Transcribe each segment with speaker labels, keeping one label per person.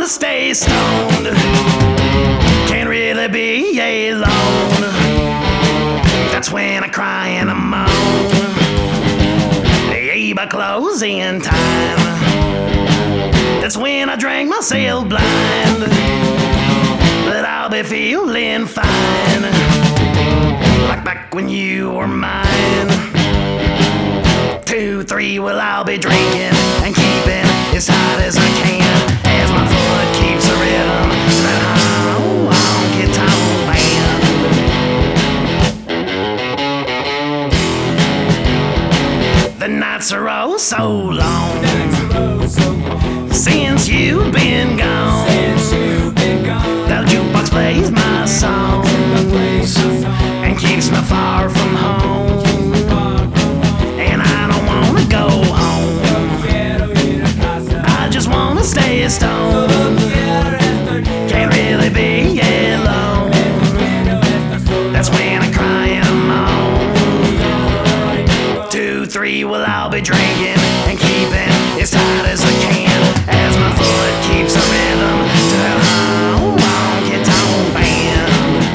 Speaker 1: wanna stay stoned. Can't really be alone. That's when I cry and I moan. Hey, by closing time, that's when I drank myself blind. But I'll be feeling fine, like back when you were mine. 2, 3, well I'll be drinking and keeping as tight as I can, as my foot keeps the rhythm to that honky-tonk band. The nights are oh so long since you've been gone. That jukebox plays my songs and keeps me far from home. And I don't wanna go home, I just wanna stay stoned. Can't really be alone. That's when I cry and I moan. 2, 3, well I'll be drinking and keeping as tight as I can, as my foot keeps the rhythm to that honky-tonk band.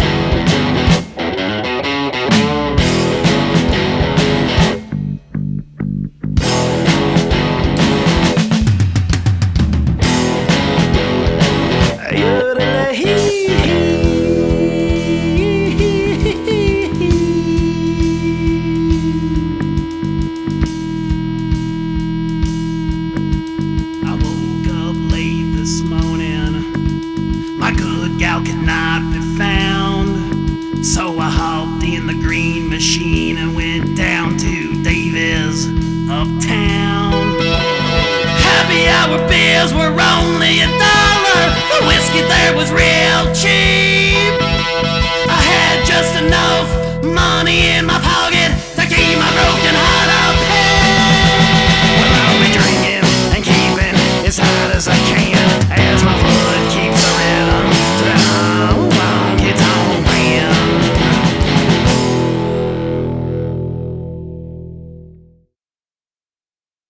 Speaker 1: Gal could not be found, so I hopped in the green machine and went down to Davis uptown. Happy hour beers were only $1.